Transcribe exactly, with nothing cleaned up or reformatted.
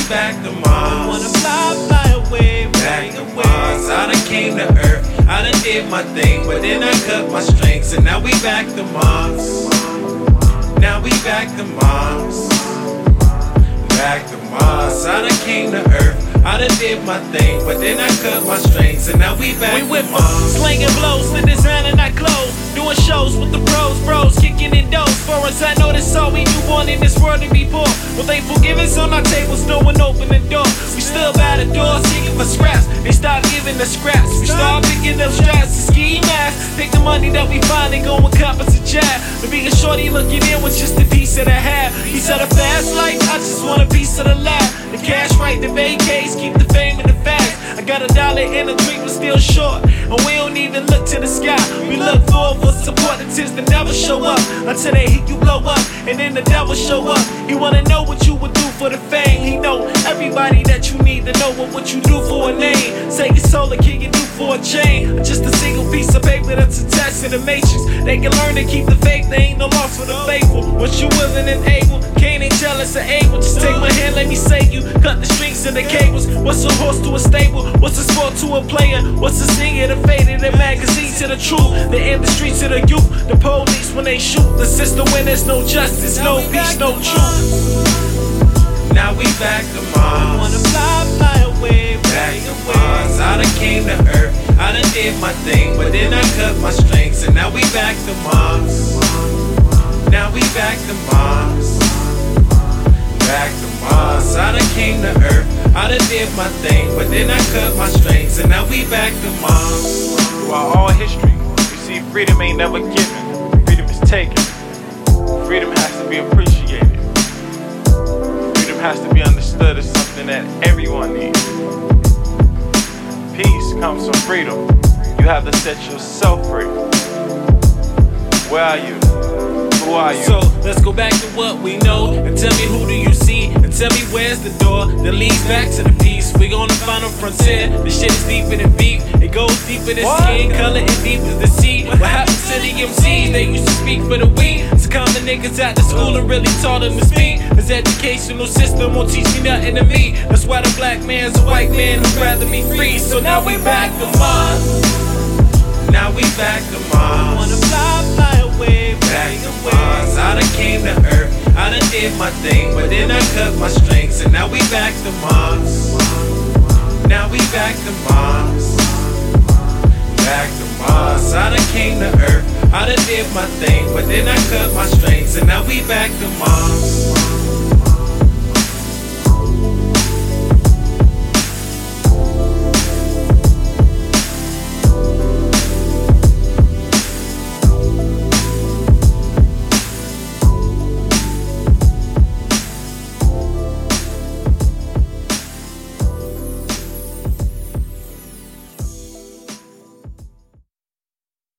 back to Mars. Wanna fly, fly away, Back to Mars. I done came to Earth, I done did my thing, but then I cut my strings, and now we back to Mars. Now we back to Mars. Back to Mars. I done came to Earth, I done did my thing, but then I cut my strings, and now we back we to whip Mars. slinging blows to designing our clothes, doing shows with the pros, bros, kicking in doors. For us, I know that's all we do, born in this world to be poor. Well, they forgive us on our tables, no one open the door. We still by the door, seeking for scraps. They start giving us scraps. We start picking up straps to ski masks. Take the money that we find and go and cop us a jab. To be a shorty looking in with just a piece of the half. Piece of the fast life, I just want a piece of the lab. The cash right, the vacates, keep the fame and the facts. I got a dollar and a drink, but still short. And we don't even look to the sky. We look forward for support until the devil show up. Until they hit you blow up, and then the devil show up. He wanna know what you would do for the fame. He know everybody that you need to know what, what you do for a name. Take your soul, and can you do for a chain? Just a single piece of paper that's attached to the matrix. They can learn to keep the faith, they ain't no loss for the faithful. Once you willing and able, can't ain't jealous or able. Just take my hand, let me save you. Cut the strings and the cables. What's a horse to a stable? What's a sport to a player? What's a singer to faded? The magazine to the truth. The industry to the youth. The police when they shoot. The system when there's no justice, no peace, no truth. Now we back to Mars. Wanna fly, fly away, Back to Mars. I done came to Earth, I done did my thing, but then I cut my strings, and now we back to Mars. Now we back to Mars. Back to Mars. I done came to Earth, I done did my thing, but then I cut my strings, and now we back to Mars. Throughout all history, you see freedom ain't never given, freedom is taken. Freedom has to be appreciated. Freedom has to be understood as something that everyone needs. Peace comes from freedom. You have to set yourself free. Where are you? Who are you? So let's go back to what we know, and tell me who do you see, and tell me where's the door that leads back to the peace. We on the final frontier. The shit is deeper than beef. It goes deeper than What? skin color and deep as the sea. What happened to the M Cs? They used to speak for the we. So come the niggas out the school and really taught them to speak. This educational system won't teach me nothing to me. That's why the black man's a white man who'd rather be free. So now we back to Mars. Now we back to Mars. Wanna fly, fly away, Back to Mars. I done came to Earth, I done did my thing, but then I cut my strings, and now we back to Mars. Now we back to Mars. Back to Mars. I done came to Earth, I done did my thing, but then I cut my strings, and now we back to Mars.